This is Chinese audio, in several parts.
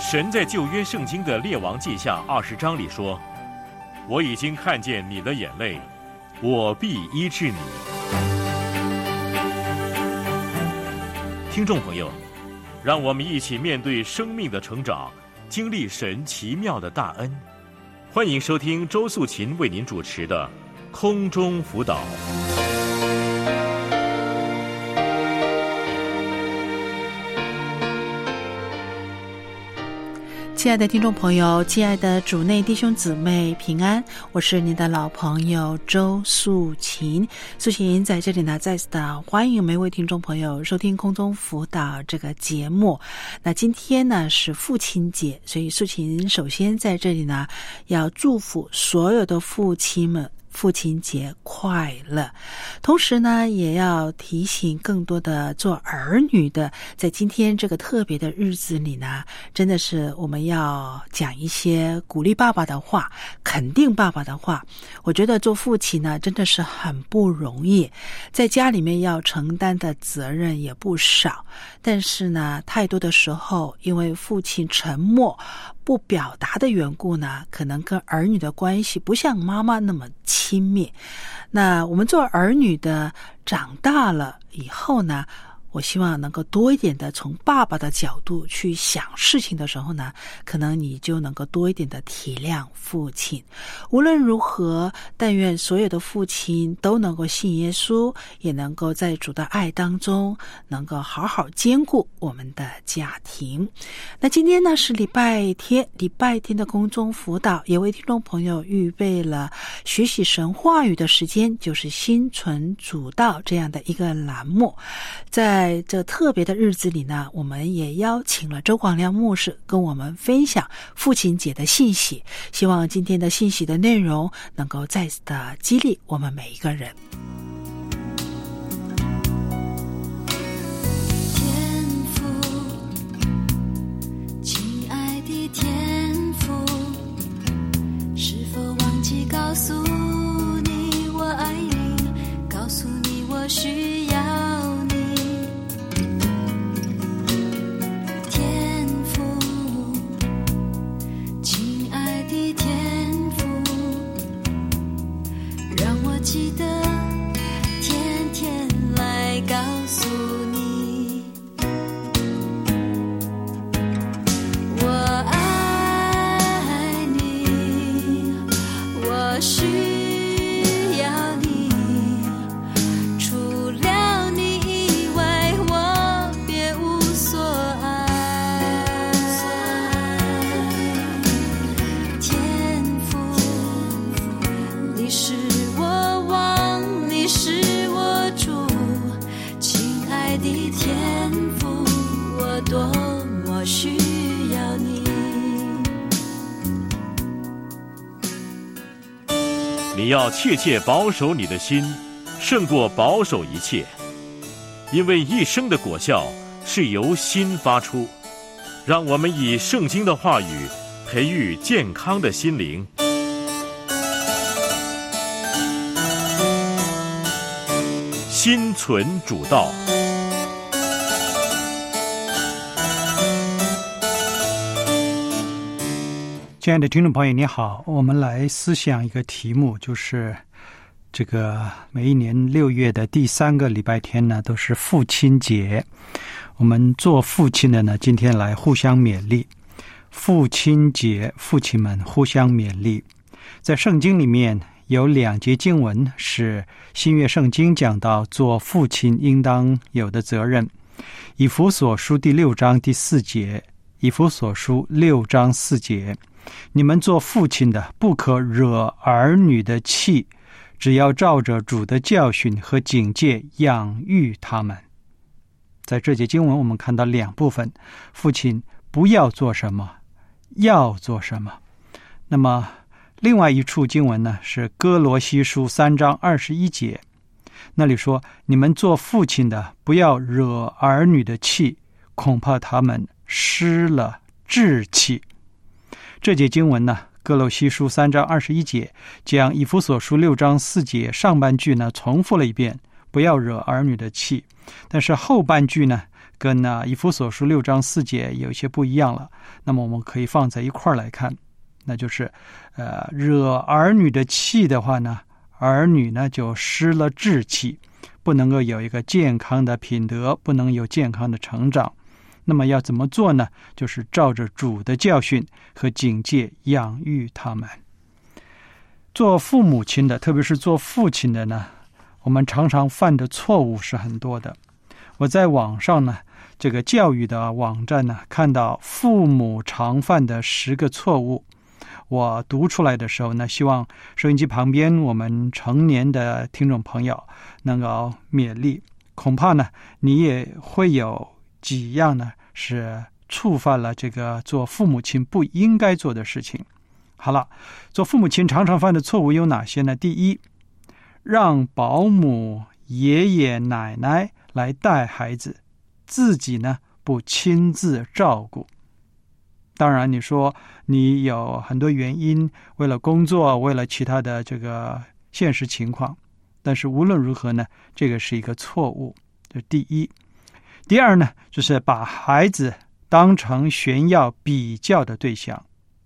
神在旧约圣经的列王记下20章里说，我已经看见你的眼泪，我必医治你。听众朋友，让我们一起面对生命的成长，经历神奇妙的大恩。欢迎收听周素琴为您主持的空中辅导。 亲爱的听众朋友，亲爱的主内弟兄姊妹平安，我是您的老朋友周素琴。素琴在这里呢，再次的欢迎每位听众朋友收听空中辅导这个节目。那今天呢是父亲节，所以素琴首先在这里呢要祝福所有的父亲们父亲节快乐，同时呢也要提醒更多的做儿女的，在今天这个特别的日子里呢，真的是我们要讲一些鼓励爸爸的话，肯定爸爸的话。我觉得做父亲呢真的是很不容易，在家里面要承担的责任也不少，但是呢太多的时候因为父亲沉默不表达的缘故呢，可能跟儿女的关系不像妈妈那么亲密。那我们做儿女的长大了以后呢，我希望能够多一点的从爸爸的角度去想事情的时候呢，可能你就能够多一点的体谅父亲。无论如何，但愿所有的父亲都能够信耶稣，也能够在主的爱当中能够好好兼顾我们的家庭。那今天呢是礼拜天的空中辅导，也为听众朋友预备了学习神话语的时间，就是心存主道这样的一个栏目。在这特别的日子里呢，我们也邀请了周广亮牧师跟我们分享父亲节的信息，希望今天的信息的内容能够再次的激励我们每一个人。 天父，亲爱的天父，是否忘记告诉你我爱你，告诉你我需要你。记得天天来告诉你，我爱你，我需要你，除了你以外我别无所爱。天父，你是天父，我多么需要你。 你要切切保守你的心，胜过保守一切，因为一生的果效是由心发出。让我们以圣经的话语培育健康的心灵。心存主道。 亲爱的听众朋友你好，我们来思想一个题目，就是这个每一年6月的第3个礼拜天呢都是父亲节，我们做父亲的呢今天来互相勉励。父亲节，父亲们互相勉励。在圣经里面有2节经文是新约圣经讲到做父亲应当有的责任。以弗所书第6章第4节，以弗所书6章4节，你们做父亲的不可惹儿女的气，只要照着主的教训和警戒养育他们。在这节经文我们看到2部分，父亲不要做什么，要做什么。那么另外一处经文呢是哥罗西书3章21节，那里说你们做父亲的不要惹儿女的气，恐怕他们失了志气。这节经文呢，哥罗西书3章21节将以弗所书6章4节上半句呢重复了一遍，不要惹儿女的气。但是后半句呢跟以弗所书6章4节有一些不一样了。那么我们可以放在一块儿来看，那就是惹儿女的气的话呢，儿女呢就失了志气，不能够有一个健康的品德，不能有健康的成长。那么要怎么做呢？就是照着主的教训和警戒养育他们。做父母亲的，特别是做父亲的呢，我们常常犯的错误是很多的。我在网上呢，这个教育的网站呢，看到父母常犯的10个错误。我读出来的时候呢，希望收音机旁边我们成年的听众朋友能够勉励。恐怕呢，你也会有几样呢是触犯了这个做父母亲不应该做的事情。好了，做父母亲常常犯的错误有哪些呢？第一，让保姆、爷爷奶奶来带孩子，自己呢不亲自照顾。当然你说你有很多原因，为了工作，为了其他的这个现实情况，但是无论如何呢，这个是一个错误，这是第一。第二呢，就是把孩子当成炫耀比较的对象。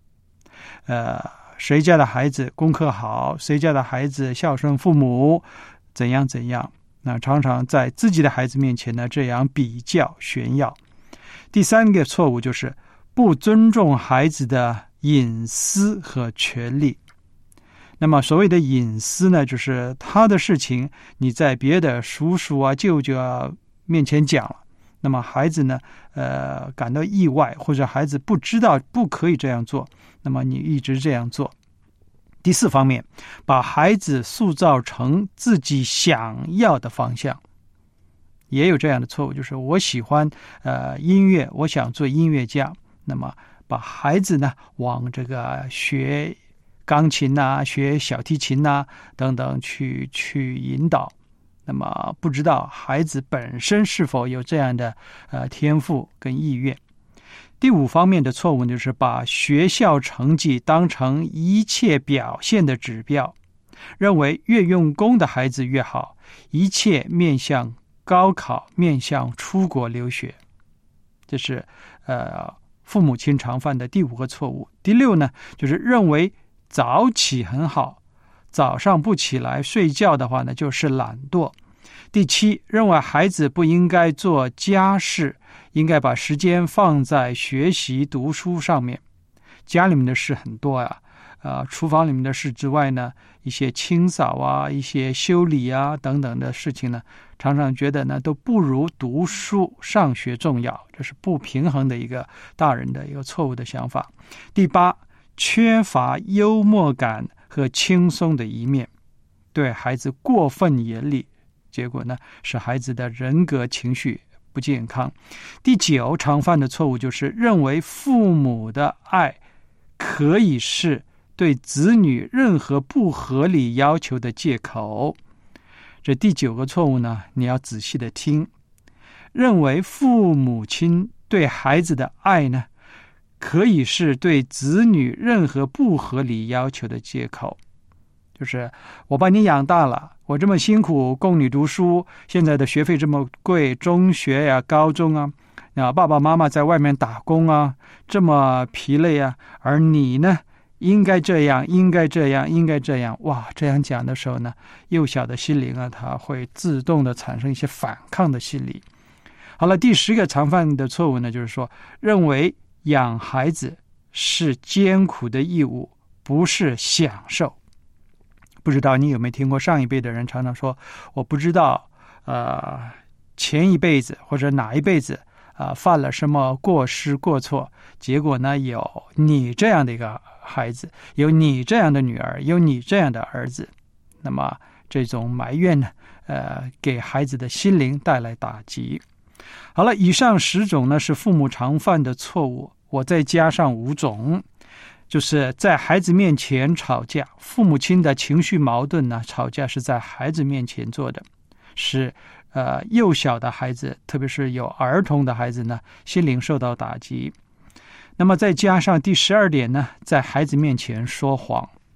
谁家的孩子功课好，谁家的孩子孝顺父母，怎样怎样，那常常在自己的孩子面前呢这样比较炫耀。第三个错误就是不尊重孩子的隐私和权利。那么所谓的隐私呢，就是他的事情你在别的叔叔啊舅舅啊面前讲了，那么孩子呢感到意外，或者孩子不知道不可以这样做，那么你一直这样做。第四方面，把孩子塑造成自己想要的方向。也有这样的错误，就是我喜欢音乐，我想做音乐家，那么把孩子呢往这个学钢琴啊、学小提琴啊等等去引导，那么不知道孩子本身是否有这样的天赋跟意愿。第五方面的错误就是把学校成绩当成一切表现的指标，认为越用功的孩子越好，一切面向高考，面向出国留学。这是父母亲常犯的第五个错误。第六呢，就是认为早起很好，早上不起来睡觉的话呢就是懒惰。第七，认为孩子不应该做家事，应该把时间放在学习读书上面。家里面的事很多啊，厨房里面的事之外呢，一些清扫啊，一些修理啊等等的事情呢，常常觉得呢都不如读书上学重要，这是不平衡的一个大人的一个错误的想法。第八，缺乏幽默感和轻松的一面，对孩子过分严厉，结果呢使孩子的人格情绪不健康。第九，常犯的错误就是认为父母的爱可以是对子女任何不合理要求的借口。这第九个错误呢，你要仔细的听。认为父母亲对孩子的爱呢，可以是对子女任何不合理要求的借口。就是我把你养大了，我这么辛苦供你读书，现在的学费这么贵，中学呀、高中啊，爸爸妈妈在外面打工啊，这么疲累啊，而你呢应该这样，应该这样，应该这样。哇，这样讲的时候呢，幼小的心灵啊，它会自动的产生一些反抗的心理。好了，第10个常犯的错误呢，就是说认为养孩子是艰苦的义务，不是享受。不知道你有没有听过上一辈的人常常说，我不知道前一辈子或者哪一辈子犯了什么过失过错，结果呢有你这样的一个孩子，有你这样的女儿，有你这样的儿子，那么这种埋怨呢给孩子的心灵带来打击。好了，以上10种呢是父母常犯的错误，我再加上5种，就是在孩子面前吵架。父母亲的情绪矛盾呢，吵架是在孩子面前做的，是幼小的孩子，特别是有儿童的孩子呢，心灵受到打击。那么再加上第12点呢，在孩子面前说谎。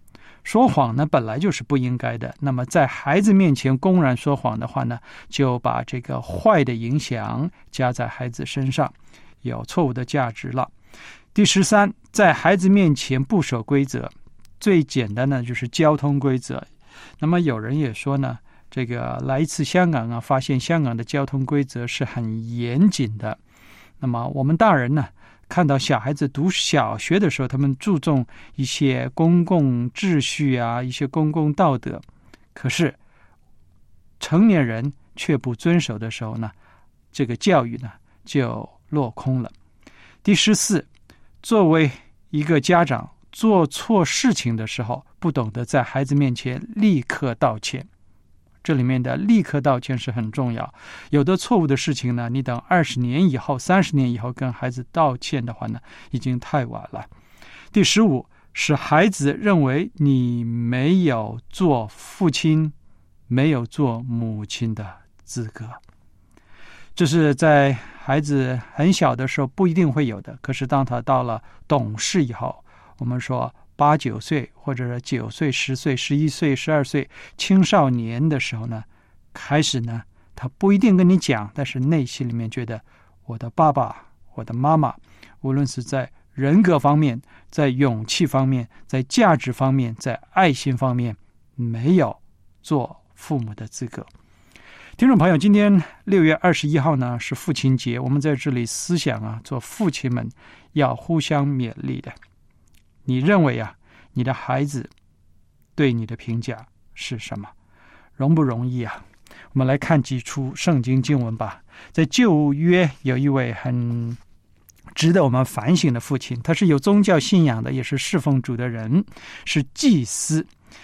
说谎呢本来就是不应该的，那么在孩子面前公然说谎的话呢，就把这个坏的影响加在孩子身上，有错误的价值了。第13，在孩子面前不守规则，最简单的就是交通规则。那么有人也说呢，这个来一次香港啊，发现香港的交通规则是很严谨的。那么我们大人呢，看到小孩子读小学的时候，他们注重一些公共秩序啊，一些公共道德，可是成年人却不遵守的时候呢，这个教育呢就落空了。第14，作为一个家长，做错事情的时候，不懂得在孩子面前立刻道歉。这里面的立刻道歉是很重要。有的错误的事情呢，你等20年以后、30年以后跟孩子道歉的话呢，已经太晚了。第15，使孩子认为你没有做父亲、没有做母亲的资格。这是在孩子很小的时候不一定会有的，可是当他到了懂事以后，我们说8、9岁，或者是9岁、10岁、11岁、12岁，青少年的时候呢，开始呢，他不一定跟你讲，但是内心里面觉得我的爸爸、我的妈妈，无论是在人格方面、在勇气方面、在价值方面、在爱心方面，没有做父母的资格。听众朋友，今天6月21号呢是父亲节，我们在这里思想啊，做父亲们要互相勉励的。你认为啊，你的孩子对你的评价是什么？容不容易啊？我们来看几处圣经经文吧。在旧约有一位很值得我们反省的父亲，他是有宗教信仰的，也是侍奉主的人，是祭司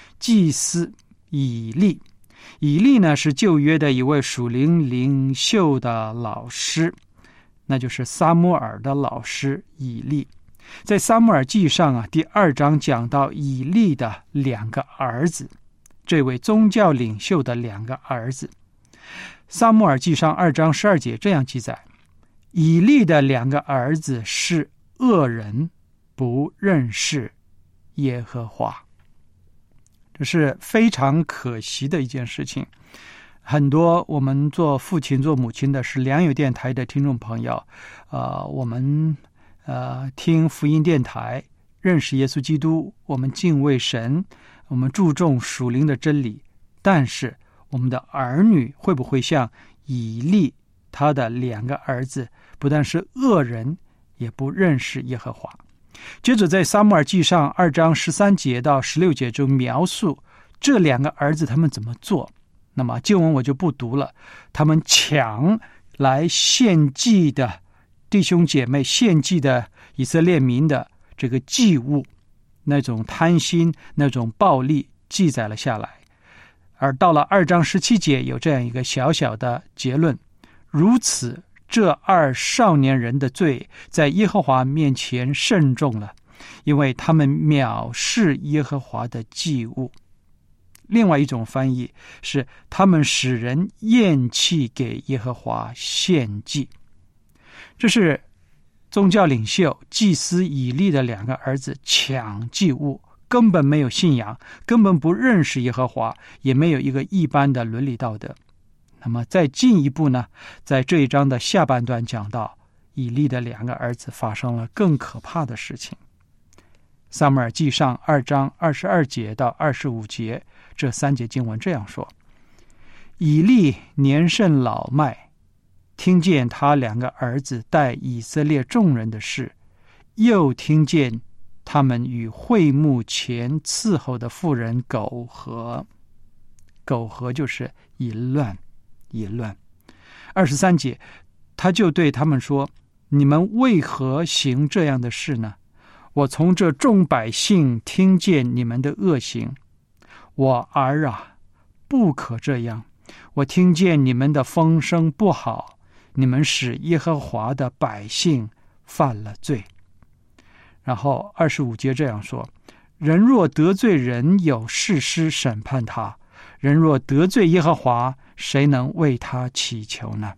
以利。以利呢是旧约的一位属灵领袖的老师，那就是撒母耳的老师以利。在撒母耳记上啊，第2章讲到以利的2个儿子，这位宗教领袖的2个儿子。撒母耳记上2章12节这样记载：以利的2个儿子是恶人，不认识耶和华。这是非常可惜的一件事情。很多我们做父亲做母亲的，是良友电台的听众朋友，我们听福音电台，认识耶稣基督，我们敬畏神，我们注重属灵的真理，但是我们的儿女会不会像以利他的2个儿子，不但是恶人，也不认识耶和华？接着在撒母耳记上2章13节到16节就描述这2个儿子他们怎么做。那么经文我就不读了，他们抢来献祭的弟兄姐妹，献祭的以色列民的这个祭物，那种贪心，那种暴力记载了下来。而到了2章17节有这样一个小小的结论：如此这2少年人的罪在耶和华面前甚重了，因为他们藐视耶和华的祭物。另外一种翻译是他们使人厌弃给耶和华献祭。这是宗教领袖祭司以利的2个儿子抢祭物，根本没有信仰，根本不认识耶和华，也没有一个一般的伦理道德。那么再进一步呢，在这一章的下半段讲到以利的2个儿子发生了更可怕的事情。撒母耳记上2章22节到25节，这3节经文这样说：以利年甚老迈，听见他2个儿子带以色列众人的事，又听见他们与会幕前伺候的妇人苟合。苟合就是淫乱。23节，他就对他们说：你们为何行这样的事呢？我从这众百姓听见你们的恶行。我儿啊，不可这样。我听见你们的风声不好，你们使耶和华的百姓犯了罪。然后25节这样说：人若得罪人，有士师审判他；人若得罪耶和华，谁能为他祈求呢？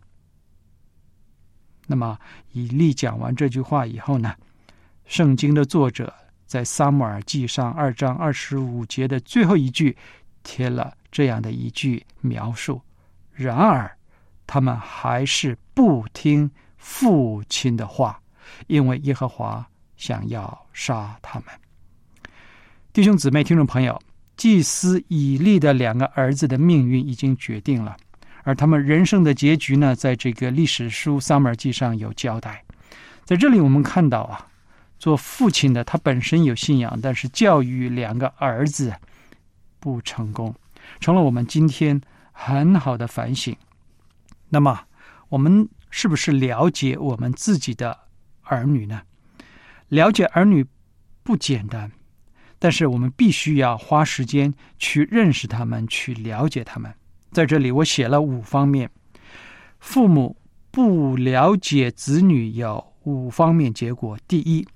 那么以利讲完这句话以后呢，圣经的作者在撒母耳记上2章25节的最后一句贴了这样的一句描述，然而他们还是不听父亲的话，因为耶和华想要杀他们。弟兄姊妹听众朋友，祭司以利的2个儿子的命运已经决定了，而他们人生的结局呢，在这个历史书撒母耳记上有交代。在这里我们看到啊，做父亲的他本身有信仰，但是教育2个儿子不成功，成了我们今天很好的反省。那么我们是不是了解我们自己的儿女呢？了解儿女不简单，但是我们必须要花时间去认识他们，去了解他们。在这里我写了5方面，父母不了解子女有5方面结果。第一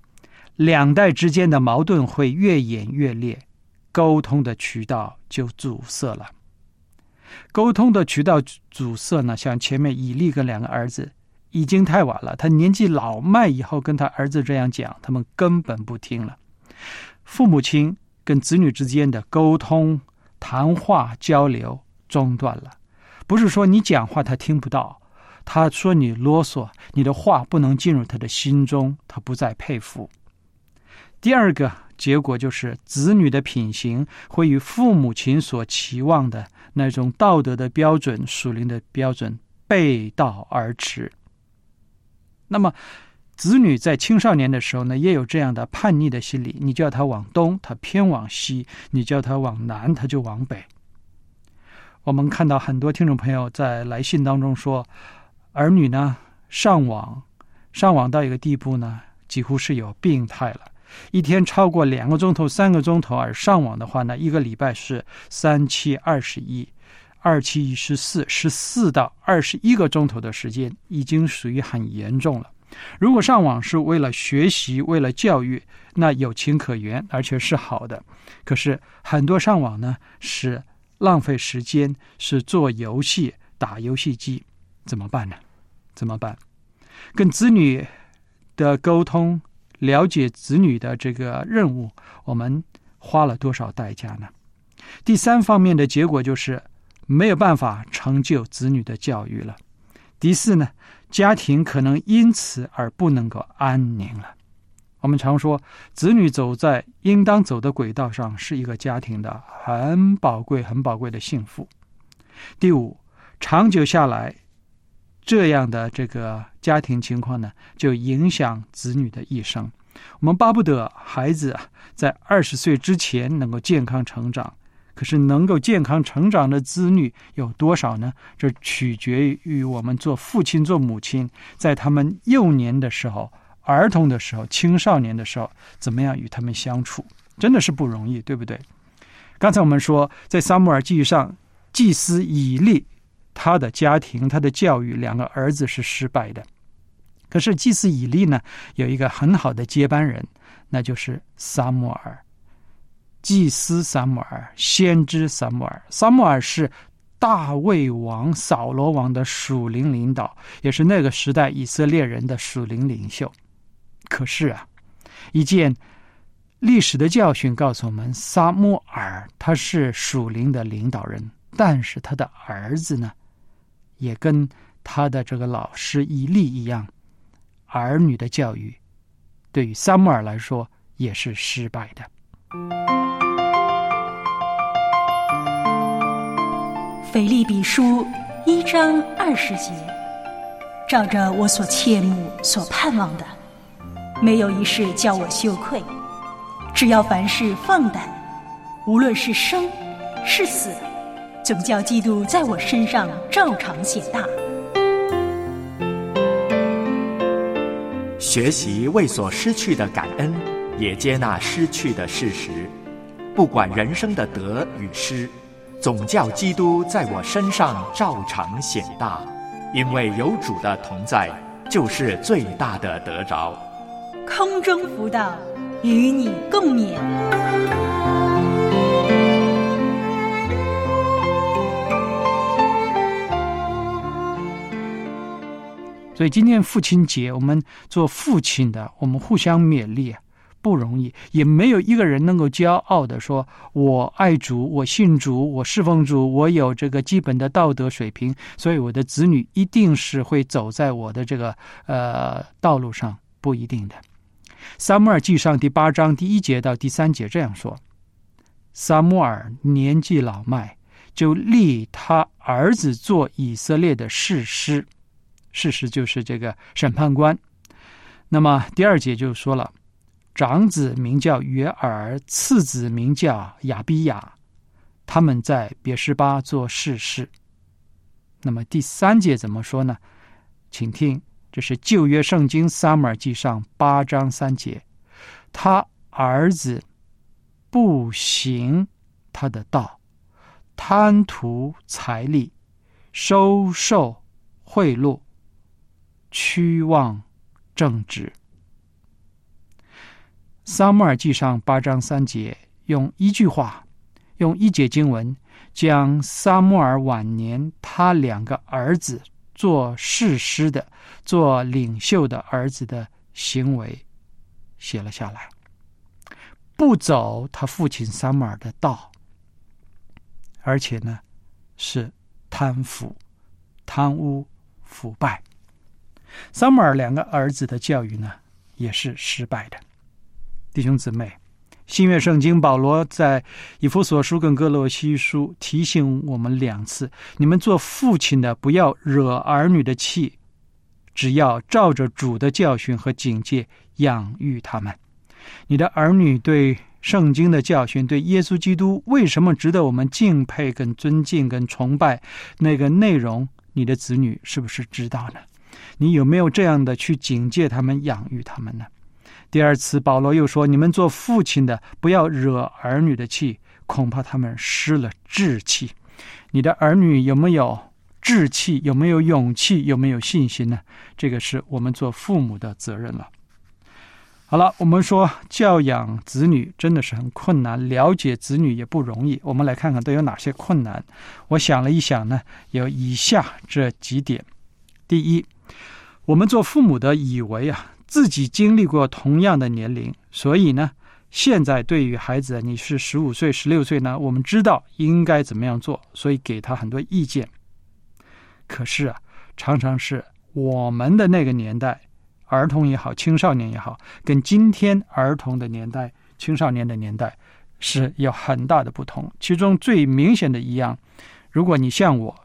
，2代之间的矛盾会越演越烈，沟通的渠道就阻塞了。沟通的渠道阻塞呢，像前面以利跟2个儿子已经太晚了，他年纪老迈以后跟他儿子这样讲，他们根本不听了。父母亲跟子女之间的沟通、谈话、交流中断了，不是说你讲话他听不到，他说你啰嗦，你的话不能进入他的心中，他不再佩服。第二个结果就是子女的品行会与父母亲所期望的那种道德的标准、属灵的标准背道而驰。那么子女在青少年的时候呢，也有这样的叛逆的心理，你叫他往东，他偏往西；你叫他往南，他就往北。我们看到很多听众朋友在来信当中说，儿女呢上网到一个地步呢，几乎是有病态了。一天超过2个钟头、3个钟头而上网的话呢，一个礼拜是3×7=21，2×7=14，14到21个钟头的时间，已经属于很严重了。如果上网是为了学习、为了教育，那有情可原，而且是好的。可是很多上网呢是浪费时间，是做游戏、打游戏机，怎么办呢？怎么办？跟子女的沟通，了解子女的这个任务，我们花了多少代价呢？第3方面的结果就是没有办法成就子女的教育了。第4呢，家庭可能因此而不能够安宁了。我们常说，子女走在应当走的轨道上，是一个家庭的很宝贵的幸福。第5，长久下来，这样的这个家庭情况呢，就影响子女的一生。我们巴不得孩子在20岁之前能够健康成长，可是能够健康成长的子女有多少呢？这取决于我们做父亲、做母亲，在他们幼年的时候、儿童的时候、青少年的时候，怎么样与他们相处，真的是不容易，对不对？刚才我们说，在撒母耳记上，祭司以利他的家庭、他的教育，2个儿子是失败的。可是祭司以利呢，有一个很好的接班人，那就是撒母耳。祭司撒母耳，先知撒母耳。撒母耳是大卫王、扫罗王的属灵领导，也是那个时代以色列人的属灵领袖。可是一件历史的教训告诉我们，撒母耳他是属灵的领导人，但是他的儿子呢，也跟他的这个老师以利一样，儿女的教育对于撒母耳来说也是失败的。 腓立比书1章20节，照着我所切慕、所盼望的，没有一事叫我羞愧。只要凡事放胆，无论是生是死，总叫基督在我身上照常显大。 学习为所失去的感恩，也接纳失去的事实，不管人生的得与失，总叫基督在我身上照常显大。因为有主的同在，就是最大的得着。 空中福道，与你共勉。 所以今天父亲节，我们做父亲的，我们互相勉励， 不容易，也没有一个人能够骄傲的说我爱主，我信主，我侍奉主，我有这个基本的道德水平，所以我的子女一定是会走在我的这个道路上，不一定的。撒母耳记上第8章第1节到第3节这样说：撒母耳年纪老迈，就立他儿子做以色列的士师，士师就是这个审判官。那么第2节就说了，长子名叫约尔，次子名叫亚比亚，他们在别是巴做士师。那么第3节怎么说呢？请听，这是旧约圣经撒母耳记上8章3节，他儿子不行他的道，贪图财力，收受贿赂，屈枉正直。撒母耳记上8章3节用一句话，用一节经文，将撒母耳晚年他2个儿子做士师的、做领袖的儿子的行为写了下来。不走他父亲撒母耳的道，而且呢是贪腐、贪污、腐败。撒母耳2个儿子的教育呢也是失败的。弟兄姊妹，新约圣经保罗在以弗所书跟哥罗西书提醒我们2次，你们做父亲的不要惹儿女的气，只要照着主的教训和警戒养育他们。你的儿女对圣经的教训，对耶稣基督为什么值得我们敬佩跟尊敬跟崇拜，那个内容你的子女是不是知道呢？你有没有这样的去警戒他们、养育他们呢？第2次保罗又说，你们做父亲的不要惹儿女的气，恐怕他们失了志气。你的儿女有没有志气，有没有勇气，有没有信心呢？这个是我们做父母的责任了。好了，我们说教养子女真的是很困难，了解子女也不容易。我们来看看都有哪些困难。我想了一想呢，有以下这几点。第一，我们做父母的以为自己经历过同样的年龄，所以呢现在对于孩子，你是15岁16岁呢，我们知道应该怎么样做，所以给他很多意见。可是常常是我们的那个年代，儿童也好，青少年也好，跟今天儿童的年代、青少年的年代是有很大的不同。其中最明显的一样，如果你像我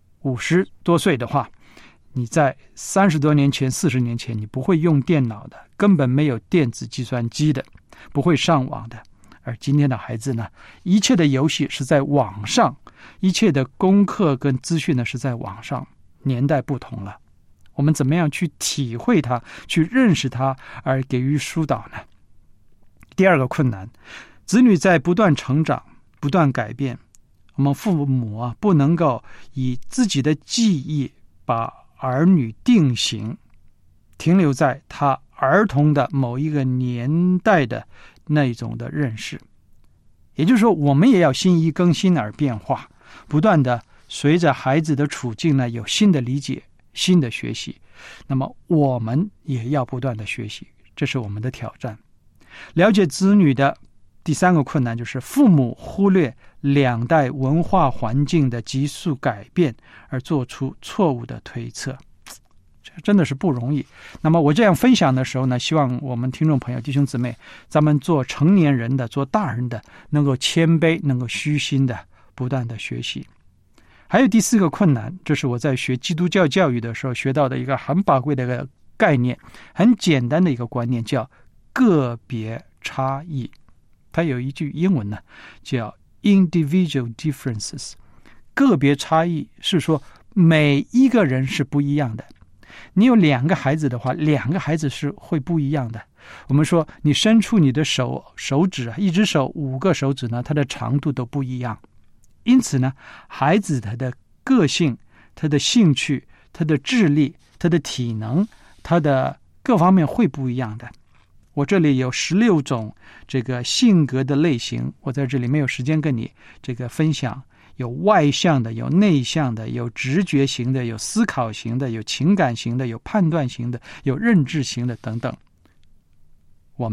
50多岁的话，你在30多年前、40年前，你不会用电脑的，根本没有电子计算机的，不会上网的。而今天的孩子呢，一切的游戏是在网上，一切的功课跟资讯呢是在网上，年代不同了。我们怎么样去体会它，去认识它，而给予疏导呢？第2个困难，子女在不断成长、不断改变，我们父母不能够以自己的记忆把儿女定型，停留在他儿童的某一个年代的那种的认识。也就是说，我们也要心意更新而变化，不断的随着孩子的处境呢，有新的理解、新的学习。那么我们也要不断的学习，这是我们的挑战。了解子女的第3个困难，就是父母忽略2代文化环境的急速改变，而做出错误的推测。这真的是不容易。那么我这样分享的时候呢，希望我们听众朋友、弟兄姊妹，咱们做成年人的、做大人的，能够谦卑，能够虚心的不断的学习。还有第4个困难，这是我在学基督教教育的时候学到的一个很宝贵的一个概念，很简单的一个观念，叫个别差异。它有一句英文呢，叫 individual differences。 个别差异是说每一个人是不一样的。你有2个孩子的话，2个孩子是会不一样的。我们说你伸出你的手指一只手5个手指呢，它的长度都不一样。因此呢，孩子他的个性、他的兴趣、他的智力、他的体能、他的各方面会不一样的。我这里有16种这个性格的类型，我在这里没有时间跟你这个分享。有外向的，有内向的，有直觉型的，有思考型的，有情感型的，有判断型的，有认知型的等等。我们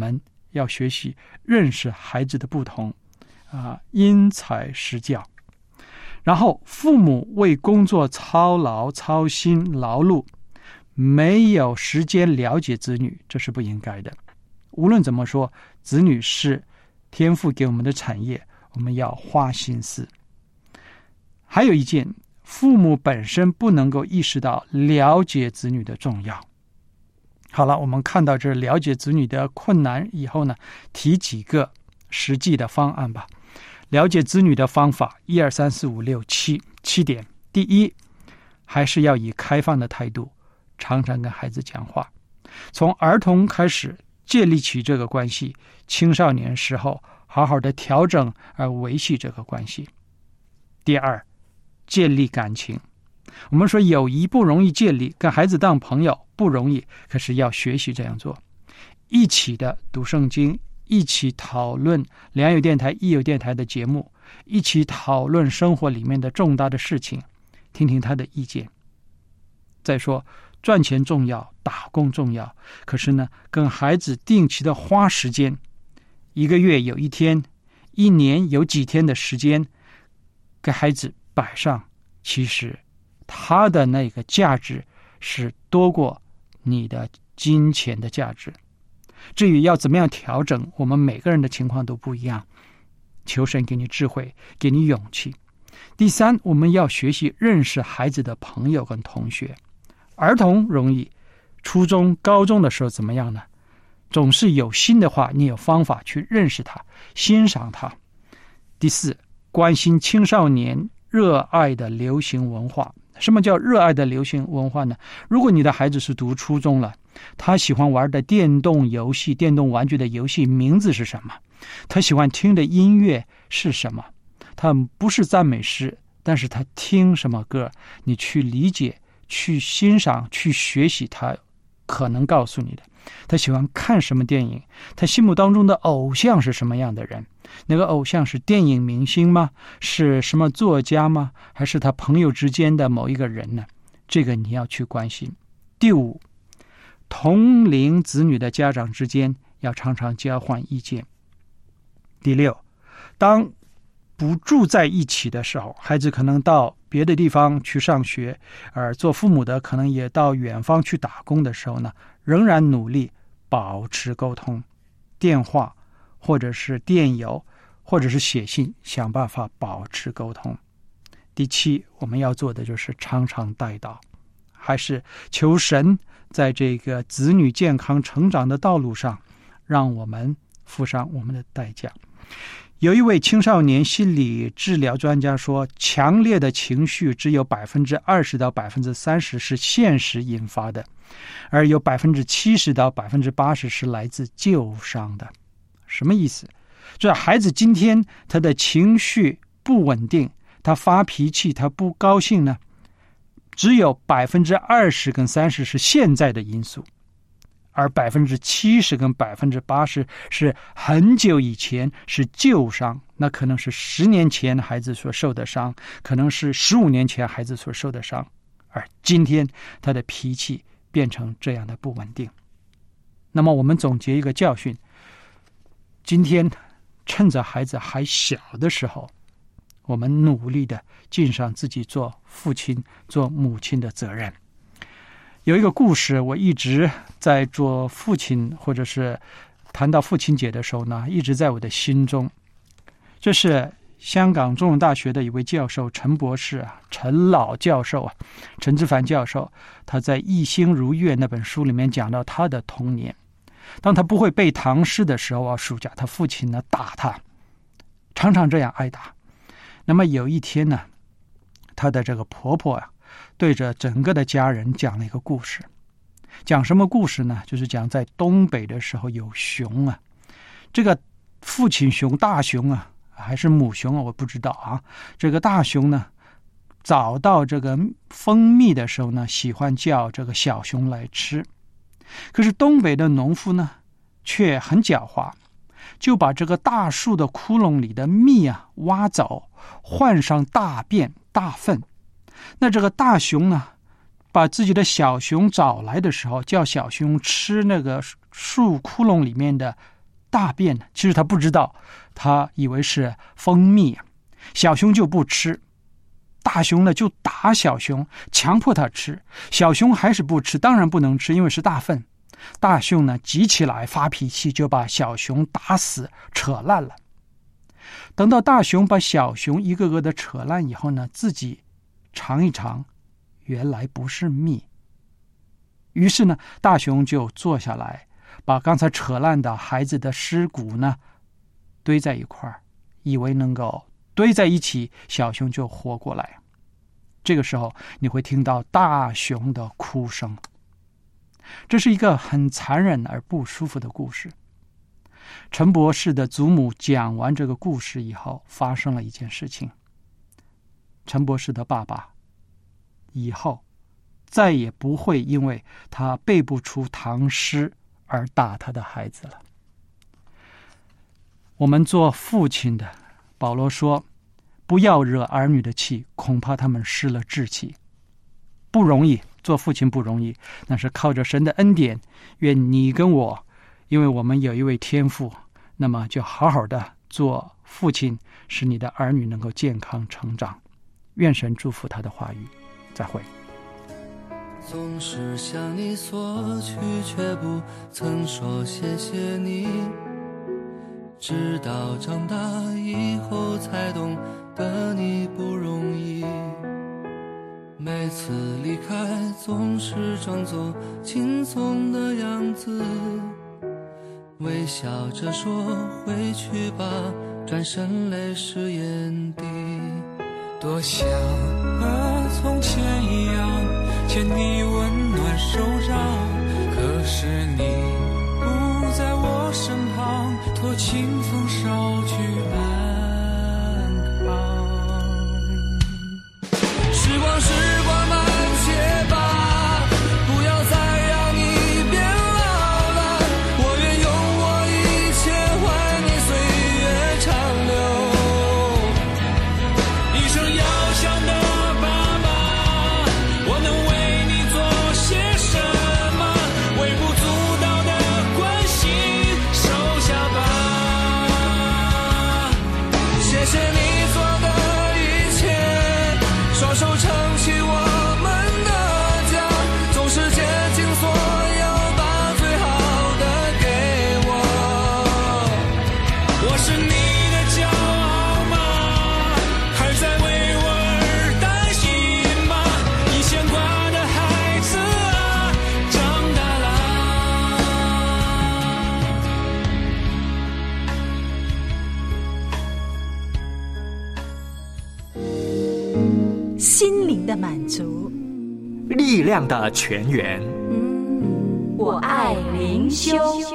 要学习认识孩子的不同因材施教。然后父母为工作操劳、操心、劳碌，没有时间了解子女，这是不应该的。无论怎么说，子女是天父给我们的产业，我们要花心思。还有一件，父母本身不能够意识到了解子女的重要。好了，我们看到这了解子女的困难以后呢，提几个实际的方案吧。了解子女的方法1、2、3、4、5、6、7点。第一，还是要以开放的态度常常跟孩子讲话，从儿童开始建立起这个关系，青少年时候好好的调整而维系这个关系。第二，建立感情。我们说友谊不容易建立，跟孩子当朋友不容易，可是要学习这样做。一起的读圣经，一起讨论良友电台、益友电台的节目，一起讨论生活里面的重大的事情，听听他的意见。再说赚钱重要，打工重要，可是呢，跟孩子定期的花时间，1个月有1天，1年有几天的时间给孩子摆上，其实他的那个价值是多过你的金钱的价值。至于要怎么样调整，我们每个人的情况都不一样，求神给你智慧，给你勇气。第三，我们要学习认识孩子的朋友跟同学。儿童容易，初中、高中的时候怎么样呢？总是有心的话，你有方法去认识他，欣赏他。第四，关心青少年热爱的流行文化。什么叫热爱的流行文化呢？如果你的孩子是读初中了，他喜欢玩的电动游戏、电动玩具的游戏名字是什么？他喜欢听的音乐是什么？他不是赞美诗，但是他听什么歌，你去理解、去欣赏、去学习，他可能告诉你的。他喜欢看什么电影？他心目当中的偶像是什么样的人？那个偶像是电影明星吗？是什么作家吗？还是他朋友之间的某一个人呢？这个你要去关心。第五，同龄子女的家长之间要常常交换意见。第六，当不住在一起的时候，孩子可能到别的地方去上学，而做父母的可能也到远方去打工的时候呢，仍然努力保持沟通，电话或者是电邮或者是写信，想办法保持沟通。第七，我们要做的就是常常代祷，还是求神在这个子女健康成长的道路上，让我们付上我们的代价。有一位青少年心理治疗专家说，强烈的情绪只有 20% 到 30% 是现实引发的，而有 70% 到 80% 是来自旧伤的。什么意思？就是孩子今天他的情绪不稳定，他发脾气，他不高兴呢，只有 20% 跟 30% 是现在的因素，而 70% 跟 80% 是很久以前，是旧伤。那可能是10年前孩子所受的伤，可能是15年前孩子所受的伤，而今天他的脾气变成这样的不稳定。那么我们总结一个教训，今天趁着孩子还小的时候，我们努力的尽上自己做父亲、做母亲的责任。有一个故事，我一直在做父亲，或者是谈到父亲节的时候呢，一直在我的心中。这是香港中文大学的一位教授陈博士陈老教授陈志凡教授，他在《一心如月》那本书里面讲到他的童年。当他不会背唐诗的时候暑假他父亲呢打他，常常这样挨打。那么有一天呢，他的这个婆婆对着整个的家人讲了一个故事。讲什么故事呢？就是讲在东北的时候有熊这个父亲熊大熊还是母熊我不知道这个大熊呢，找到这个蜂蜜的时候呢，喜欢叫这个小熊来吃。可是东北的农夫呢，却很狡猾，就把这个大树的窟窿里的蜜挖走，换上大便大粪。那这个大熊呢，把自己的小熊找来的时候，叫小熊吃那个树窟窿里面的大便，其实他不知道，他以为是蜂蜜，小熊就不吃。大熊呢就打小熊，强迫他吃，小熊还是不吃，当然不能吃，因为是大粪。大熊呢急起来发脾气，就把小熊打死，扯烂了。等到大熊把小熊一个个的扯烂以后呢，自己尝一尝，原来不是蜜。于是呢，大熊就坐下来，把刚才扯烂的孩子的尸骨呢堆在一块儿，以为能够堆在一起，小熊就活过来。这个时候你会听到大熊的哭声。这是一个很残忍而不舒服的故事。陈博士的祖母讲完这个故事以后，发生了一件事情。陈博士的爸爸以后再也不会因为他背不出唐诗而打他的孩子了。我们做父亲的，保罗说，不要惹儿女的气，恐怕他们失了志气。不容易，做父亲不容易，但是靠着神的恩典，愿你跟我，因为我们有一位天父，那么就好好的做父亲，使你的儿女能够健康成长。愿神祝福他的话语。再会。 总是向你索取，却不曾说谢谢你，直到长大以后才懂得你不容易。每次离开总是装作轻松的样子，微笑着说回去吧，转身泪湿眼底。 多想和从前一样牵你温暖手掌，可是你不在我身旁，托清风捎去安康。 时光慢些吧，不要再让你变老了，我愿用我一切换你岁月长留。一生要想的爸爸，我能为你做些什么？微不足道的关心收下吧，谢谢你做的一切，双手撑起我们的家，总是竭尽所有把最好的给我。 我是你的骄傲吗？还在为我而担心吗？已牵挂的孩子啊，长大啦。心灵的满足， 力量的泉源。 我爱灵修。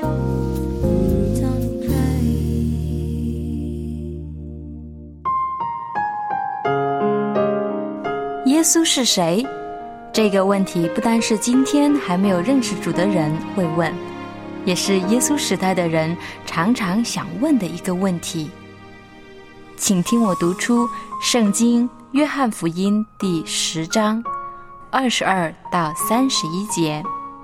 耶稣是谁？这个问题不单是今天还没有认识主的人会问，也是耶稣时代的人常常想问的一个问题。请听我读出圣经约翰福音第10章22到31节。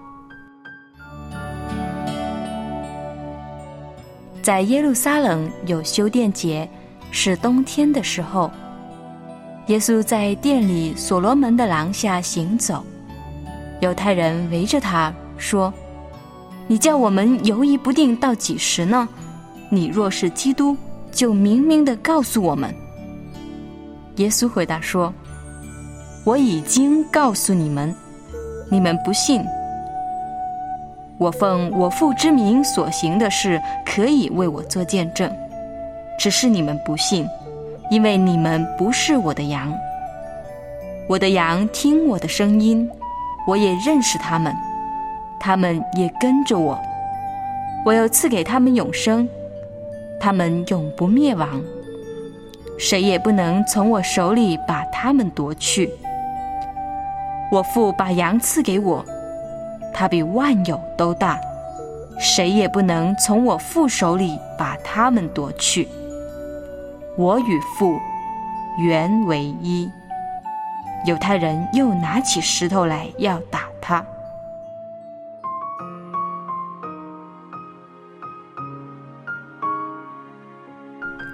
在耶路撒冷有修殿节，是冬天的时候，耶稣在殿里所罗门的廊下行走，犹太人围着他说，你叫我们犹疑不定到几时呢？你若是基督，就明明地告诉我们。耶稣回答说，我已经告诉你们，你们不信。我奉我父之名所行的事，可以为我做见证，只是你们不信，因为你们不是我的羊。我的羊听我的声音，我也认识他们，他们也跟着我。我又赐给他们永生，他们永不灭亡，谁也不能从我手里把他们夺去。我父把羊赐给我，他比万有都大，谁也不能从我父手里把他们夺去。我与父原为一。犹太人又拿起石头来要打他。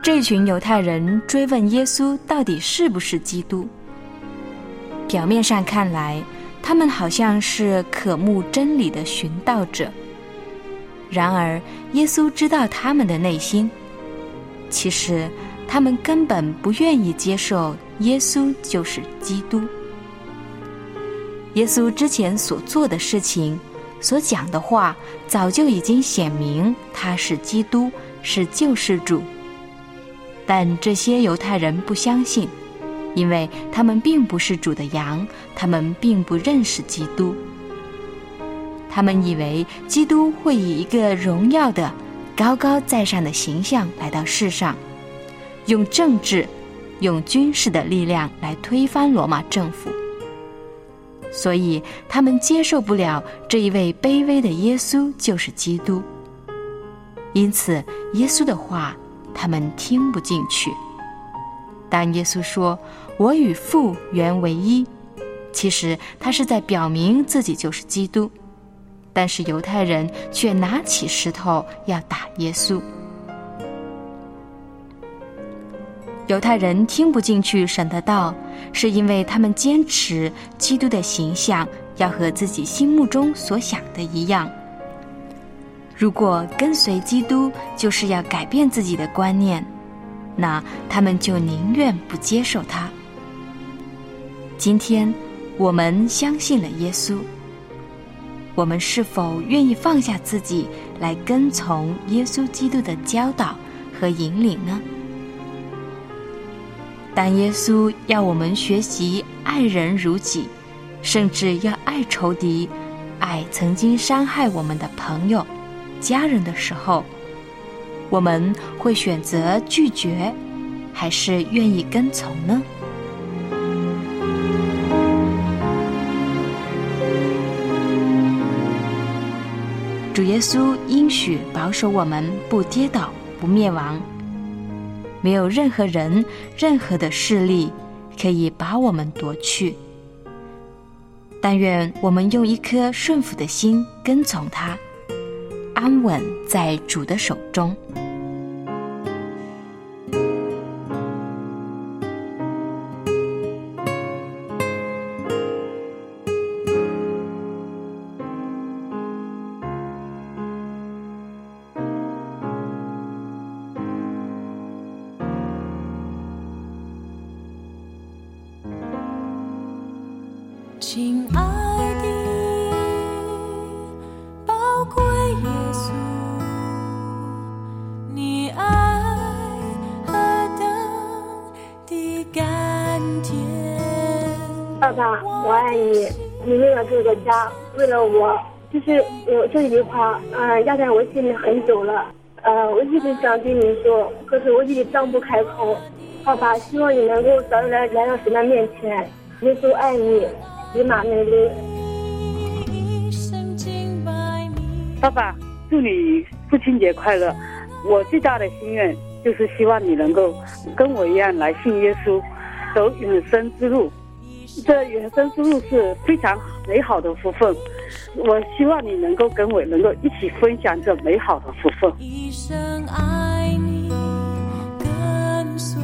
这群犹太人追问耶稣到底是不是基督。表面上看来，他们好像是渴慕真理的寻道者，然而耶稣知道他们的内心，其实他们根本不愿意接受耶稣就是基督。耶稣之前所做的事情，所讲的话，早就已经显明他是基督，是救世主。但这些犹太人不相信，因为他们并不是主的羊，他们并不认识基督。他们以为基督会以一个荣耀的、高高在上的形象来到世上，用政治、用军事的力量来推翻罗马政府。所以他们接受不了这一位卑微的耶稣就是基督，因此耶稣的话他们听不进去。当耶稣说我与父原为一，其实他是在表明自己就是基督，但是犹太人却拿起石头要打耶稣。犹太人听不进去神的道，是因为他们坚持基督的形象要和自己心目中所想的一样。如果跟随基督就是要改变自己的观念，那他们就宁愿不接受他。今天我们相信了耶稣，我们是否愿意放下自己来跟从耶稣基督的教导和引领呢？当耶稣要我们学习爱人如己，甚至要爱仇敌，爱曾经伤害我们的朋友、家人的时候，我们会选择拒绝，还是愿意跟从呢？主耶稣应许保守我们不跌倒、不灭亡，没有任何人、任何的势力可以把我们夺去。但愿我们用一颗顺服的心跟从他，安稳在主的手中。 亲爱的宝贵耶稣，你爱何等的甘甜。 爸爸，我爱你，你为了这个家，为了我，就是我这句话，压在我心里很久了。我一直想对你说，可是我一直张不开口。爸爸，希望你能够早日来到神的面前。耶稣爱你。以马内利。 爸爸，祝你父亲节快乐！我最大的心愿就是希望你能够跟我一样来信耶稣，走永生之路。这永生之路是非常美好的福分，我希望你能够跟我能够一起分享这美好的福分。 一生爱你，跟随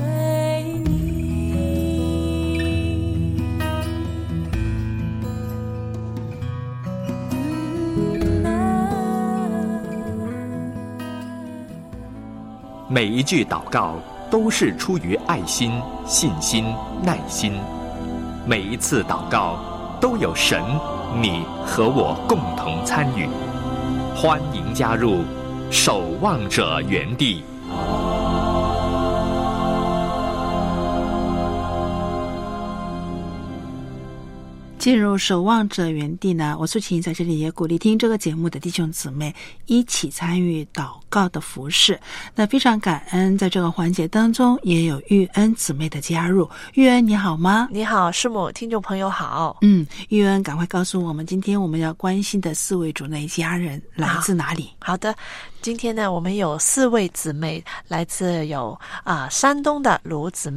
每一句祷告都是出于爱心、信心、耐心。每一次祷告都有神、你和我共同参与。欢迎加入守望者园地。 进入守望者园地呢，我素琴在这里也鼓励听这个节目的弟兄姊妹一起参与祷告的服事。那非常感恩在这个环节当中也有玉恩姊妹的加入。玉恩你好吗？ 你好，师母，听众朋友好。 玉恩赶快告诉我们今天我们要关心的4位主内家人来自哪里？ 好的，今天呢我们有4位姊妹，来自有山东的卢姊妹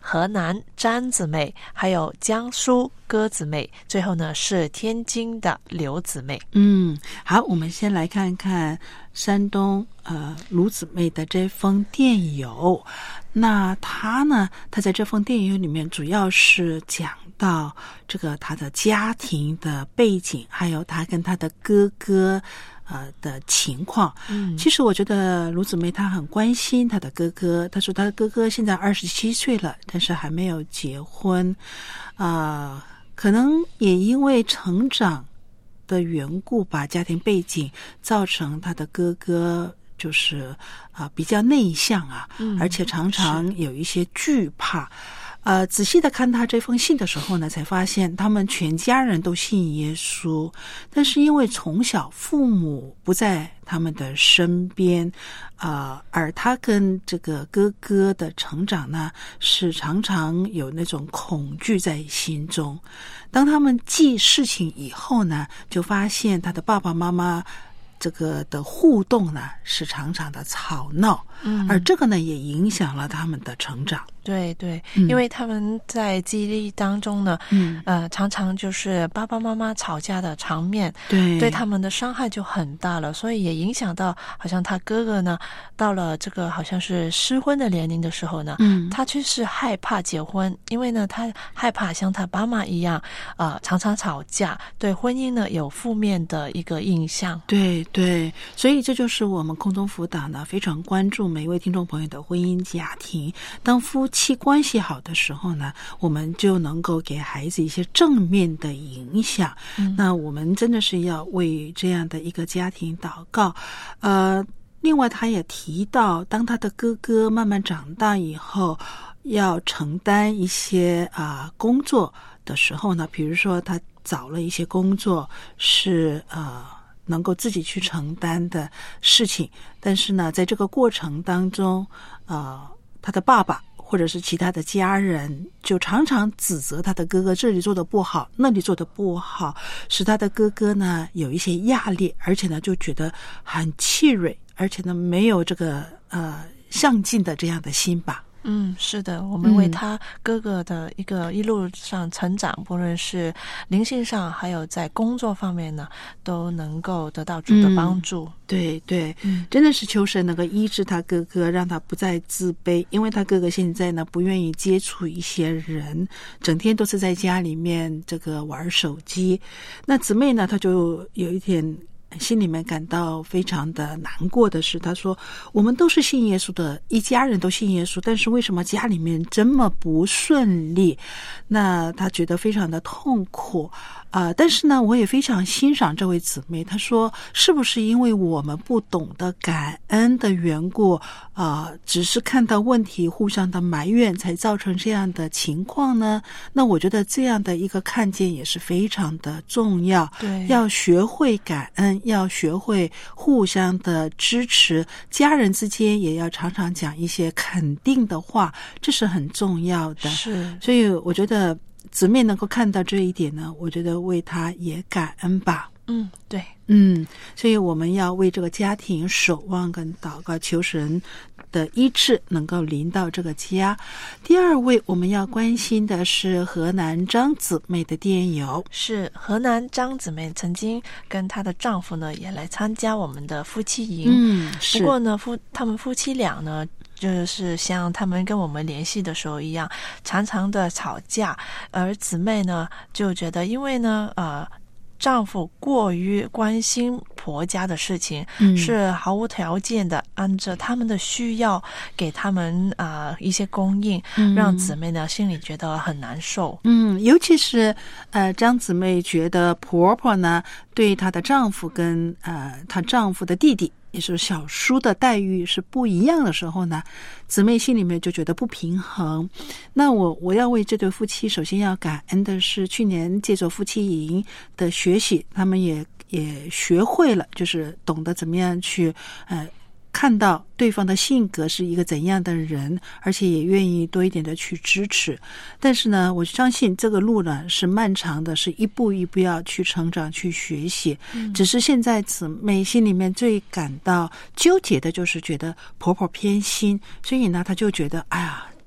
河南张姊妹，还有江苏歌姊妹，最后呢是天津的刘姊妹。 好，我们先来看看山东卢姊妹的这封电邮。那她在这封电邮里面主要是讲到这个她的家庭的背景，还有她跟她的哥哥的情况。其实我觉得卢姊妹她很关心她的哥哥，她说她的哥哥现在27岁了，但是还没有结婚，可能也因为成长的缘故吧，家庭背景造成他的哥哥就是比较内向而且常常有一些惧怕。仔细的看他这封信的时候呢，才发现他们全家人都信耶稣，但是因为从小父母不在他们的身边，而他跟这个哥哥的成长呢，是常常有那种恐惧在心中。当他们记事情以后呢，就发现他的爸爸妈妈这个的互动呢，是常常的吵闹，而这个呢，也影响了他们的成长。 对对，因为他们在记忆当中呢，常常就是爸爸妈妈吵架的场面，对他们的伤害就很大了，所以也影响到好像他哥哥呢，到了这个好像是适婚的年龄的时候呢，他就是害怕结婚，因为呢，他害怕像他爸妈一样，常常吵架，对婚姻呢有负面的一个印象。 对对，所以这就是我们空中辅导呢非常关注每一位听众朋友的婚姻家庭。当夫妻关系好的时候呢，我们就能够给孩子一些正面的影响。那我们真的是要为这样的一个家庭祷告。另外他也提到，当他的哥哥慢慢长大以后，要承担一些工作的时候呢，比如说他找了一些工作是能够自己去承担的事情，但是呢，在这个过程当中，他的爸爸或者是其他的家人就常常指责他的哥哥这里做的不好，那里做的不好，使他的哥哥呢有一些压力，而且呢就觉得很气馁，而且呢没有这个上进的这样的心吧。 是的，我们为他哥哥的一路上成长，不论是灵性上还有在工作方面呢，都能够得到主的帮助。 对对，真的是求神能够医治他哥哥，让他不再自卑，因为他哥哥现在呢不愿意接触一些人，整天都是在家里面这个玩手机。那姊妹呢，她就有一点心里面感到非常的难过的是，他说我们都是信耶稣的，一家人都信耶稣，但是为什么家里面这么不顺利？那他觉得非常的痛苦但是呢，我也非常欣赏这位姊妹。她说，是不是因为我们不懂得感恩的缘故，只是看到问题互相的埋怨，才造成这样的情况呢？那我觉得这样的一个看见也是非常的重要。 对， 要学会感恩，要学会互相的支持，家人之间也要常常讲一些肯定的话，这是很重要的。 是， 所以我觉得姊妹能够看到这一点呢，我觉得为她也感恩吧。 对， 所以我们要为这个家庭守望跟祷告，求神的医治能够临到这个家。第二位我们要关心的是河南张姊妹的电邮。 是河南张姊妹曾经跟她的丈夫呢也来参加我们的夫妻营，不过呢他们夫妻俩呢就是像他们跟我们联系的时候一样，常常的吵架，而姊妹呢就觉得因为呢丈夫过于关心婆家的事情，是毫无条件的按照他们的需要给他们一些供应，让姊妹呢心里觉得很难受。 尤其是张姊妹觉得婆婆呢对她的丈夫跟她丈夫的弟弟，也就是小叔的待遇是不一样的时候呢，姊妹心里面就觉得不平衡。那我要为这对夫妻首先要感恩的是，去年借着夫妻营的学习，他们也学会了，就是懂得怎么样去看到对方的性格是一个怎样的人，而且也愿意多一点的去支持。但是呢，我相信这个路呢是漫长的，是一步一步要去成长去学习。只是现在姊妹心里面最感到纠结的就是觉得婆婆偏心，所以呢她就觉得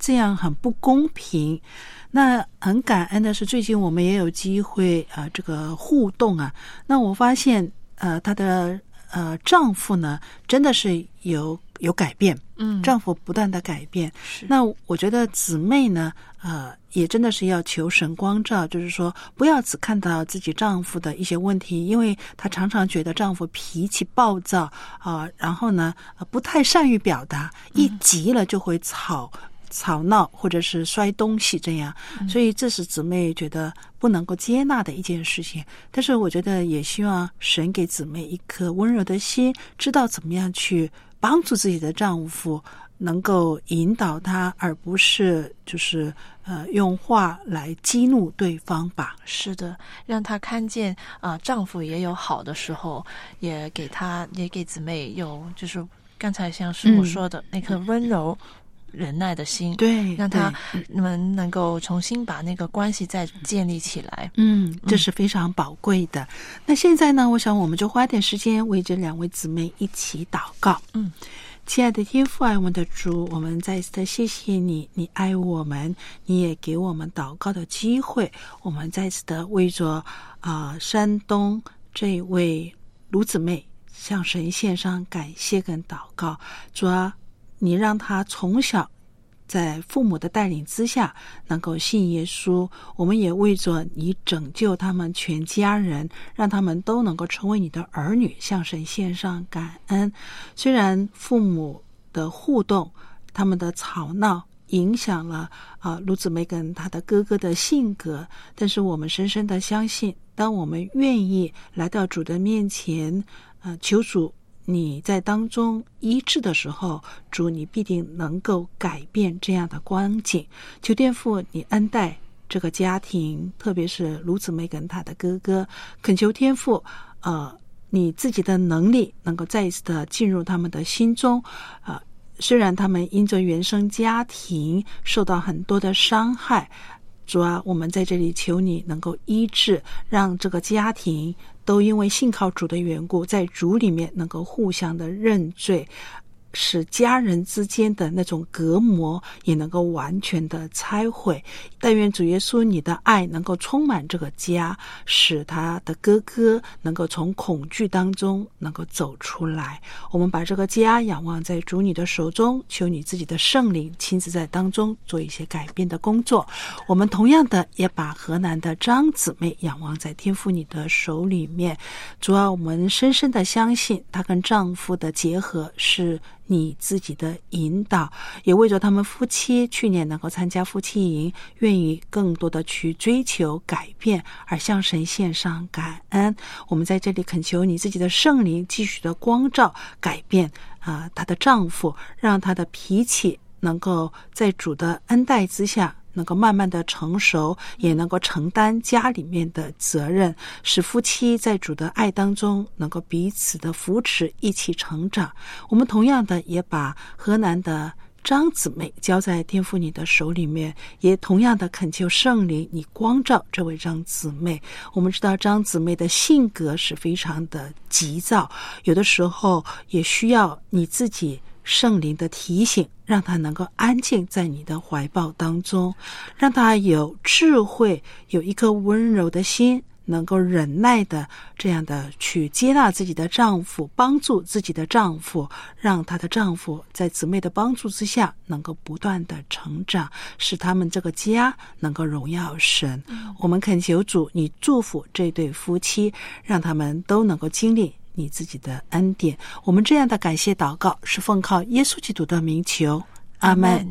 这样很不公平。那很感恩的是，最近我们也有机会这个互动啊。那我发现她的丈夫呢，真的是有改变，丈夫不断的改变。那我觉得姊妹呢，也真的是要求神光照，就是说不要只看到自己丈夫的一些问题，因为她常常觉得丈夫脾气暴躁然后呢不太善于表达，一急了就会吵闹或者是摔东西这样，所以这是姊妹觉得不能够接纳的一件事情。但是我觉得也希望神给姊妹一颗温柔的心，知道怎么样去帮助自己的丈夫，能够引导他，而不是就是用话来激怒对方吧。 是的，让他看见丈夫也有好的时候，也给姊妹有就是刚才像师母说的那颗温柔忍耐的心， 对， 让他们能够重新把那个关系再建立起来。 这是非常宝贵的。那现在呢，我想我们就花点时间为这两位姊妹一起祷告。亲爱的天父，爱我们的主，我们再一次的谢谢你，你爱我们，你也给我们祷告的机会。我们再一次的为着山东这位卢姊妹向神献上感谢跟祷告。主啊，你让他从小在父母的带领之下能够信耶稣，我们也为着你拯救他们全家人，让他们都能够成为你的儿女，向神献上感恩。虽然父母的互动，他们的吵闹影响了卢姊妹跟她的哥哥的性格，但是我们深深的相信，当我们愿意来到主的面前求主你在当中医治的时候，主你必定能够改变这样的光景。求天父你恩待这个家庭，特别是卢姊妹跟她的哥哥，恳求天父你自己的能力能够再一次的进入他们的心中。虽然他们因着原生家庭受到很多的伤害，主啊，我们在这里求你能够医治，让这个家庭都因为信靠主的缘故，在主里面能够互相的认罪，使家人之间的那种隔膜也能够完全的拆毁。但愿主耶稣你的爱能够充满这个家，使他的哥哥能够从恐惧当中能够走出来。我们把这个家仰望在主你的手中，求你自己的圣灵亲自在当中做一些改变的工作。我们同样的也把河南的张姊妹仰望在天父你的手里面。主啊，我们深深的相信她跟丈夫的结合是你自己的引导，也为着他们夫妻去年能够参加夫妻营，愿意更多的去追求改变，而向神献上感恩。我们在这里恳求你自己的圣灵继续的光照改变她的丈夫，让她的脾气能够在主的恩待之下能够慢慢的成熟，也能够承担家里面的责任，使夫妻在主的爱当中能够彼此的扶持，一起成长。我们同样的也把河南的张姊妹交在天父你的手里面，也同样的恳求圣灵你光照这位张姊妹。我们知道张姊妹的性格是非常的急躁，有的时候也需要你自己圣灵的提醒，让他能够安静在你的怀抱当中，让他有智慧，有一颗温柔的心，能够忍耐的这样的去接纳自己的丈夫，帮助自己的丈夫，让她的丈夫在姊妹的帮助之下能够不断的成长，使他们这个家能够荣耀神。我们恳求主你祝福这对夫妻，让他们都能够经历你自己的恩典。我们这样的感谢祷告是奉靠耶稣基督的名求，阿们。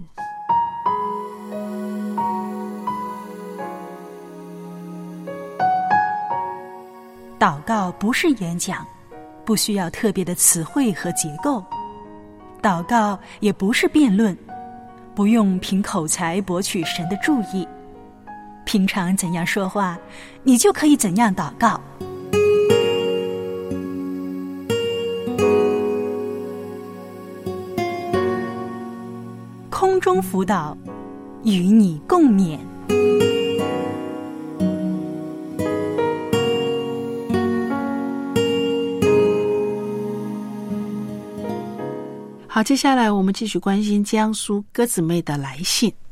祷告不是演讲，不需要特别的词汇和结构。祷告也不是辩论，不用凭口才博取神的注意。平常怎样说话，你就可以怎样祷告。空中辅导，与你共勉。 好，接下来我们继续关心江苏鸽姊妹的来信。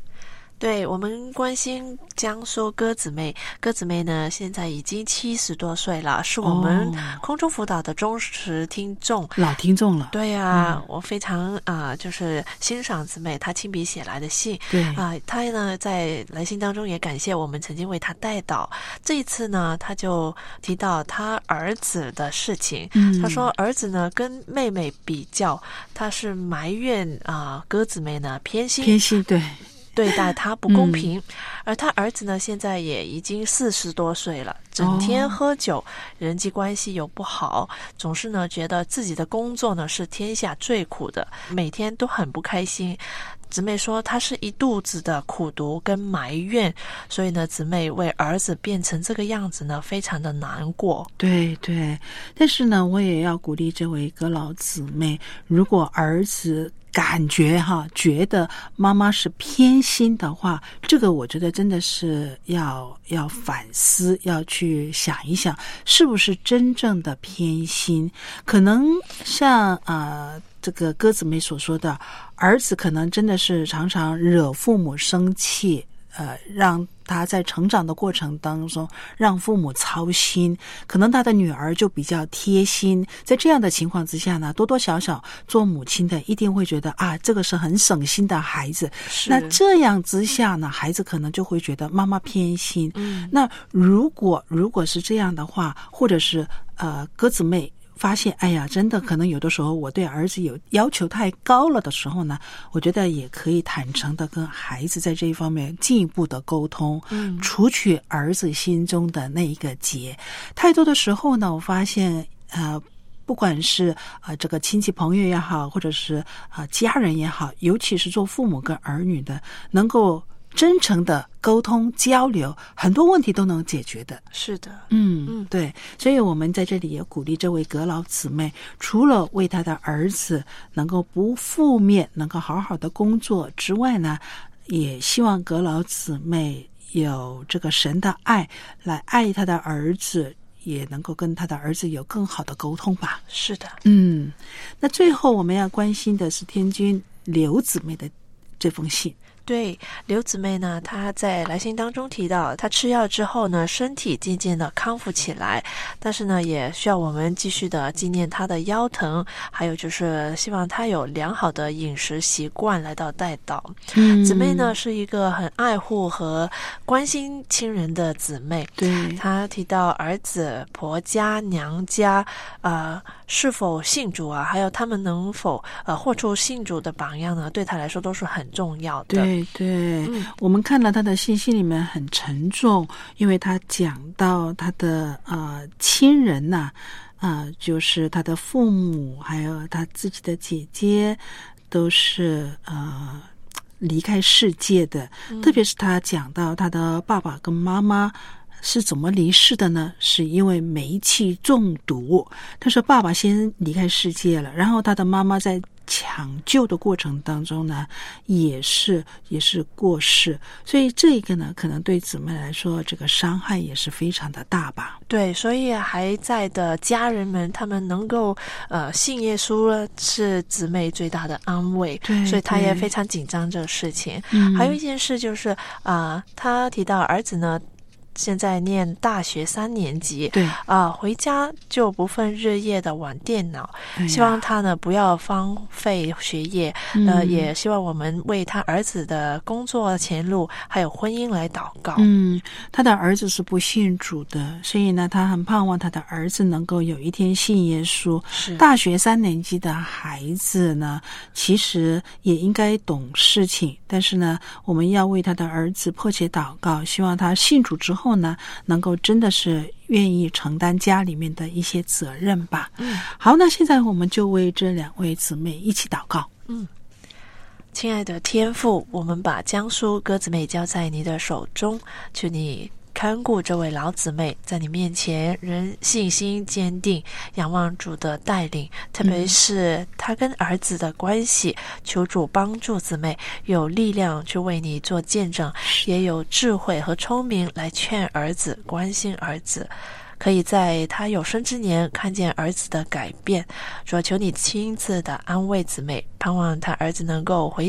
对，我们关心江苏歌姊妹，歌姊妹呢现在已经70多岁了，是我们空中辅导的忠实听众， 老听众了。 对啊，我非常就是欣赏姊妹她亲笔写来的信。 对她呢在来信当中也感谢我们曾经为她代祷。这一次呢，她就提到她儿子的事情。她说儿子呢跟妹妹比较，她是埋怨歌姊妹呢偏心，对待他不公平。而他儿子呢现在也已经40多岁了，整天喝酒，人际关系又不好，总是呢觉得自己的工作呢是天下最苦的，每天都很不开心。姊妹说她是一肚子的苦毒跟埋怨，所以呢姊妹为儿子变成这个样子呢非常的难过。 对，但是呢我也要鼓励这位歌老姊妹，如果儿子觉得妈妈是偏心的话，这个我觉得真的是要反思，要去想一想是不是真正的偏心。可能像这个歌姊妹所说的，儿子可能真的是常常惹父母生气，让他在成长的过程当中让父母操心，可能他的女儿就比较贴心。在这样的情况之下呢，多多少少做母亲的一定会觉得这个是很省心的孩子。那这样之下呢，孩子可能就会觉得妈妈偏心。那如果是这样的话，或者是歌姊妹发现真的可能有的时候我对儿子有要求太高了的时候呢，我觉得也可以坦诚的跟孩子在这一方面进一步的沟通，除去儿子心中的那一个结。太多的时候呢，我发现不管是这个亲戚朋友也好，或者是家人也好，尤其是做父母跟儿女的，能够真诚的沟通交流，很多问题都能解决的。 是的， 对，所以我们在这里也鼓励这位阁老姊妹，除了为她的儿子能够不负面，能够好好的工作之外呢，也希望阁老姊妹有这个神的爱来爱她的儿子，也能够跟他的儿子有更好的沟通吧。 是的， 那最后我们要关心的是天君刘姊妹的这封信。 对，刘姊妹呢，她在来信当中提到，她吃药之后呢，身体渐渐的康复起来，但是呢，也需要我们继续的纪念她的腰疼，还有就是希望她有良好的饮食习惯来到代祷。姊妹呢是一个很爱护和关心亲人的姊妹。 对， 她提到儿子、婆家、娘家是否信主还有他们能否活出信主的榜样呢，对她来说都是很重要的。 对，我们看了他的信息里面很沉重，因为他讲到他的亲人呐，就是他的父母还有他自己的姐姐都是离开世界的，特别是他讲到他的爸爸跟妈妈是怎么离世的呢？是因为煤气中毒。他说爸爸先离开世界了，然后他的妈妈在抢救的过程当中呢，也是过世，所以这个呢，可能对姊妹来说，这个伤害也是非常的大吧。 对，所以还在的家人们，他们能够信耶稣了，是姊妹最大的安慰。 对， 所以他也非常紧张这个事情。还有一件事就是他提到儿子呢，现在念大学3年级， 对回家就不分日夜的玩电脑，希望他呢不要荒废学业，也希望我们为他儿子的工作前路还有婚姻来祷告。 他的儿子是不信主的，所以呢，他很盼望他的儿子能够有一天信耶稣。大学3年级的孩子呢，其实也应该懂事情，但是呢，我们要为他的儿子迫切祷告，希望他信主之后呢，能够真的是愿意承担家里面的一些责任吧。好，那现在我们就为这2位姊妹一起祷告。 亲爱的天父，我们把江苏歌姊妹交在你的手中，求你看顾这位老姊妹，在你面前仍信心坚定，仰望主的带领，特别是她跟儿子的关系，求主帮助姊妹有力量去为你做见证，也有智慧和聪明来劝儿子，关心儿子，可以在他有生之年看见儿子的改变。主，求你亲自的安慰姊妹，盼望他儿子能够回转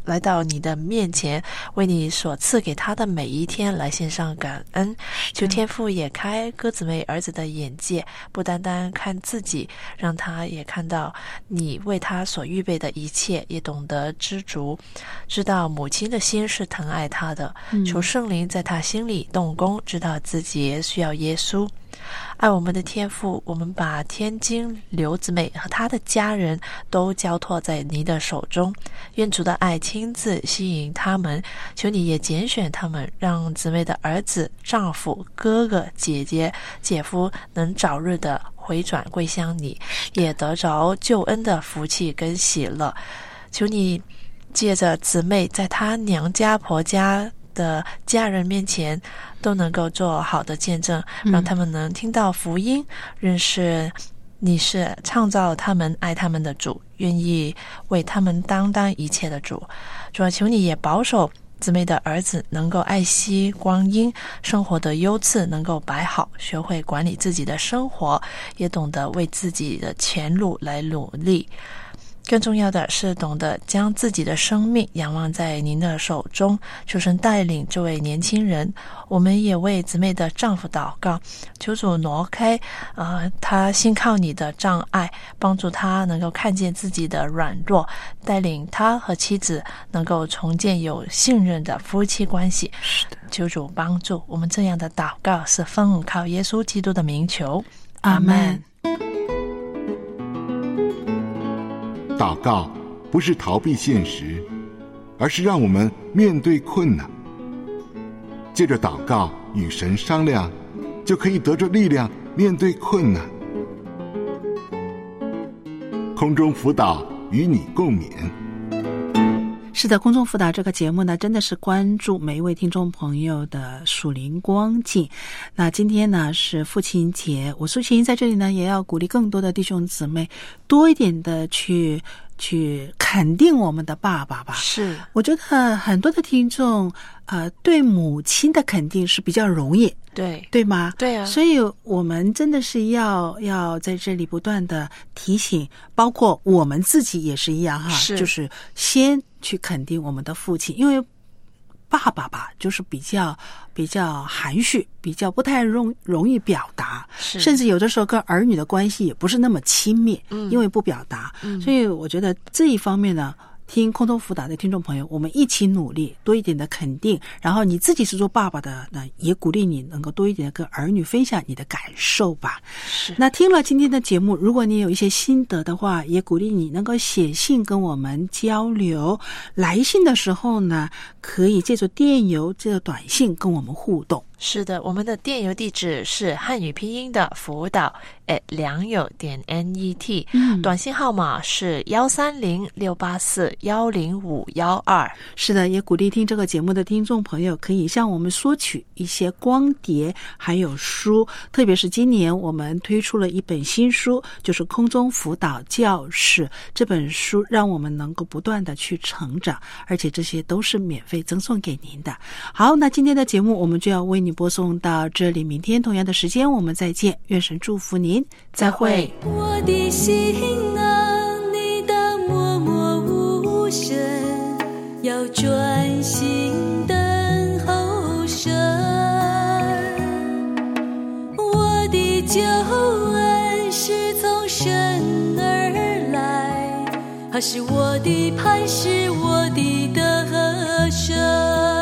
来到你的面前，为你所赐给他的每一天来献上感恩。求天父也开鸽子妹儿子的眼界，不单单看自己，让他也看到你为他所预备的一切，也懂得知足，知道母亲的心是疼爱他的。求圣灵在他心里动工，知道自己也需要耶稣。爱我们的天父，我们把天津刘姊妹和她的家人都交托在你的手中，愿主的爱亲自吸引他们，求你也拣选他们，让姊妹的儿子、丈夫、哥哥、姐姐、姐夫能早日的回转归向你，也得着救恩的福气跟喜乐。求你借着姊妹在她娘家婆家的家人面前都能够做好的见证，让他们能听到福音，认识你是创造他们爱他们的主，愿意为他们担当一切的主。主啊，求你也保守姊妹的儿子能够爱惜光阴，生活的优次能够摆好，学会管理自己的生活，也懂得为自己的前路来努力。更重要的是懂得将自己的生命仰望在您的手中，求神带领这位年轻人。我们也为姊妹的丈夫祷告，求主挪开他信靠你的障碍，帮助他能够看见自己的软弱，带领他和妻子能够重建有信任的夫妻关系。是的，求主帮助我们。这样的祷告是奉靠耶稣基督的名求，阿们。 祷告不是逃避现实，而是让我们面对困难。借着祷告与神商量，就可以得着力量面对困难。空中辅导与你共勉。 是的，空中辅导这个节目呢，真的是关注每一位听众朋友的属灵光景。那今天呢是父亲节，我苏琴在这里呢也要鼓励更多的弟兄姊妹多一点的去肯定我们的爸爸吧。 是， 我觉得很多的听众对母亲的肯定是比较容易，对吗？ 对啊， 所以我们真的是要在这里不断的提醒，包括我们自己也是一样哈，就是先去肯定我们的父亲，因为爸爸吧就是比较含蓄，比较不太容易表达，甚至有的时候跟儿女的关系也不是那么亲密，因为不表达，所以我觉得这一方面呢，听空中辅导的听众朋友，我们一起努力，多一点的肯定，然后你自己是做爸爸的呢，也鼓励你能够多一点的跟儿女分享你的感受吧。是。那听了今天的节目，如果你有一些心得的话，也鼓励你能够写信跟我们交流。来信的时候呢，可以借助电邮、借助短信跟我们互动。 是的，我们的电邮地址是汉语拼音的辅导良友.net，短信号码是130-684-10512。 是的，也鼓励听这个节目的听众朋友可以向我们索取一些光碟还有书，特别是今年我们推出了一本新书，就是空中辅导教室。这本书让我们能够不断的去成长，而且这些都是免费赠送给您的。好，那今天的节目我们就要为你播送到这里，明天同样的时间我们再见，愿神祝福您，再会。 我的心啊，你当默默无声，要专心等候神。我的救恩是从神而来，他是我的磐石，我的得胜。